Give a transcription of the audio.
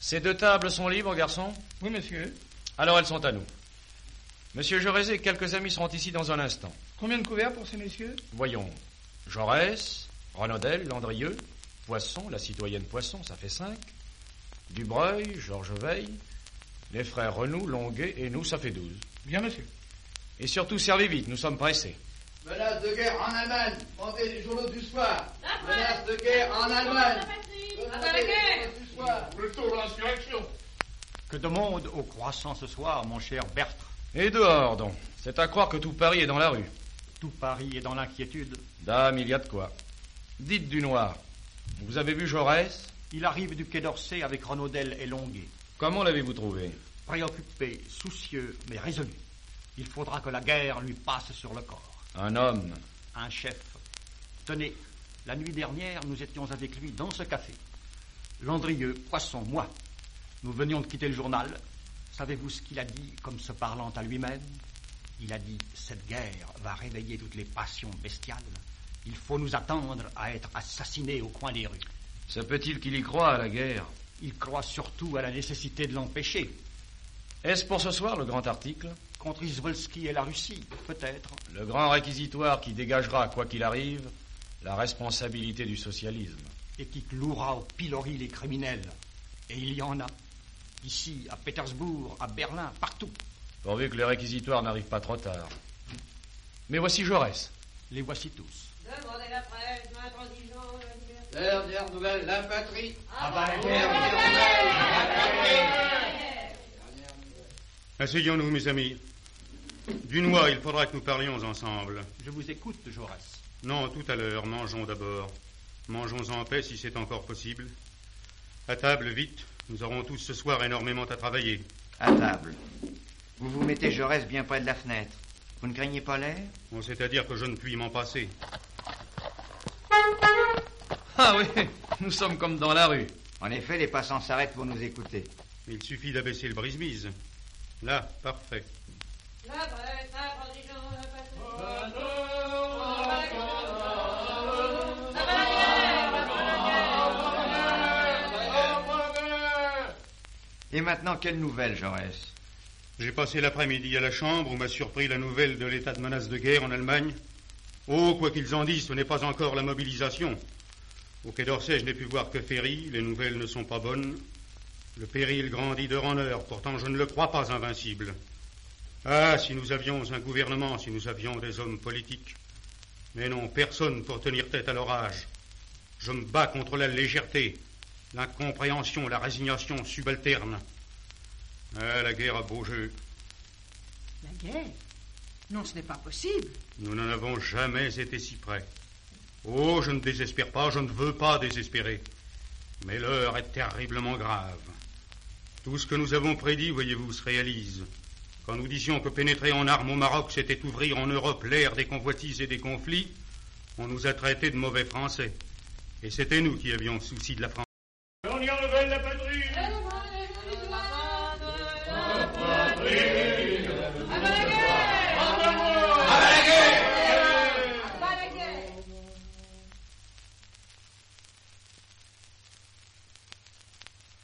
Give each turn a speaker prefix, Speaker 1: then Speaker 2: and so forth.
Speaker 1: Ces 2 tables sont libres, garçon?
Speaker 2: Oui, monsieur.
Speaker 1: Alors elles sont à nous. Monsieur Jaurès et quelques amis seront ici dans un instant.
Speaker 2: Combien de couverts pour ces messieurs?
Speaker 1: Voyons. Jaurès, Renaudel, Landrieux, Poisson, la citoyenne Poisson, ça fait 5. Dubreuil, Georges Veille, les frères Renou, Longuet et nous, ça fait 12.
Speaker 2: Bien, monsieur.
Speaker 1: Et surtout, servez vite, nous sommes pressés.
Speaker 3: Menace de guerre en Allemagne. Montez les journaux du soir. Menace de guerre en Allemagne.
Speaker 4: La guerre.
Speaker 3: Du soir.
Speaker 5: Plutôt l'insurrection.
Speaker 6: Que de monde au croissant ce soir, mon cher Bertre.
Speaker 1: Et dehors, donc. C'est à croire que tout Paris est dans la rue.
Speaker 6: Tout Paris est dans l'inquiétude.
Speaker 1: Dame, il y a de quoi. Dites du noir. Vous avez vu Jaurès?
Speaker 6: Il arrive du Quai d'Orsay avec Renaudel et Longuet.
Speaker 1: Comment l'avez-vous trouvé?
Speaker 6: Préoccupé, soucieux, mais résolu. Il faudra que la guerre lui passe sur le corps.
Speaker 1: Un homme.
Speaker 6: Un chef. Tenez, la nuit dernière, nous étions avec lui dans ce café. Landrieux, Poisson, moi. Nous venions de quitter le journal. Savez-vous ce qu'il a dit, comme se parlant à lui-même? Il a dit, cette guerre va réveiller toutes les passions bestiales. Il faut nous attendre à être assassinés au coin des rues.
Speaker 1: Se peut-il qu'il y croit à la guerre?
Speaker 6: Il croit surtout à la nécessité de l'empêcher.
Speaker 1: Est-ce pour ce soir le grand article?
Speaker 6: Contre Izvolsky et la Russie, peut-être.
Speaker 1: Le grand réquisitoire qui dégagera, quoi qu'il arrive, la responsabilité du socialisme.
Speaker 6: Et qui clouera au pilori les criminels. Et il y en a. Ici, à Pétersbourg, à Berlin, partout.
Speaker 1: Pourvu que le réquisitoire n'arrive pas trop tard. Mais voici Jaurès.
Speaker 6: Les voici tous.
Speaker 4: Demandez la presse, l'intransigeance, la liberté.
Speaker 3: Dernière nouvelle, la patrie.
Speaker 6: Ah bah, la
Speaker 3: Dernière nouvelle, la patrie.
Speaker 5: Asseyons-nous, mes amis. Dunois, il faudra que nous parlions ensemble.
Speaker 6: Je vous écoute, Jaurès.
Speaker 5: Non, tout à l'heure, mangeons d'abord. Mangeons en paix si c'est encore possible. À table, vite. Nous aurons tous ce soir énormément à travailler.
Speaker 7: À table. Vous vous mettez Jaurès bien près de la fenêtre. Vous ne craignez pas l'air?
Speaker 5: Bon, c'est-à-dire que je ne puis m'en passer.
Speaker 1: Ah oui, nous sommes comme dans la rue.
Speaker 7: En effet, les passants s'arrêtent pour nous écouter.
Speaker 5: Il suffit d'abaisser le brise-mise. Là, parfait.
Speaker 4: La presse, l'intransigeance, la patrie.
Speaker 7: Et maintenant, quelle nouvelle, Jaurès?
Speaker 5: J'ai passé l'après-midi à la Chambre où m'a surpris la nouvelle de l'état de menace de guerre en Allemagne. Oh, quoi qu'ils en disent, ce n'est pas encore la mobilisation. Au Quai d'Orsay, je n'ai pu voir que Ferry. Les nouvelles ne sont pas bonnes. Le péril grandit d'heure en heure. Pourtant, je ne le crois pas invincible. Ah, si nous avions un gouvernement, si nous avions des hommes politiques. Mais non, personne pour tenir tête à l'orage. Je me bats contre la légèreté, l'incompréhension, la résignation subalterne. Ah, la guerre a beau jeu.
Speaker 8: La guerre? Non, ce n'est pas possible.
Speaker 5: Nous n'en avons jamais été si près. Oh, je ne désespère pas, je ne veux pas désespérer. Mais l'heure est terriblement grave. Tout ce que nous avons prédit, voyez-vous, se réalise. Quand nous disions que pénétrer en armes au Maroc, c'était ouvrir en Europe l'ère des convoitises et des conflits, on nous a traités de mauvais Français. Et c'était nous qui avions souci de la France.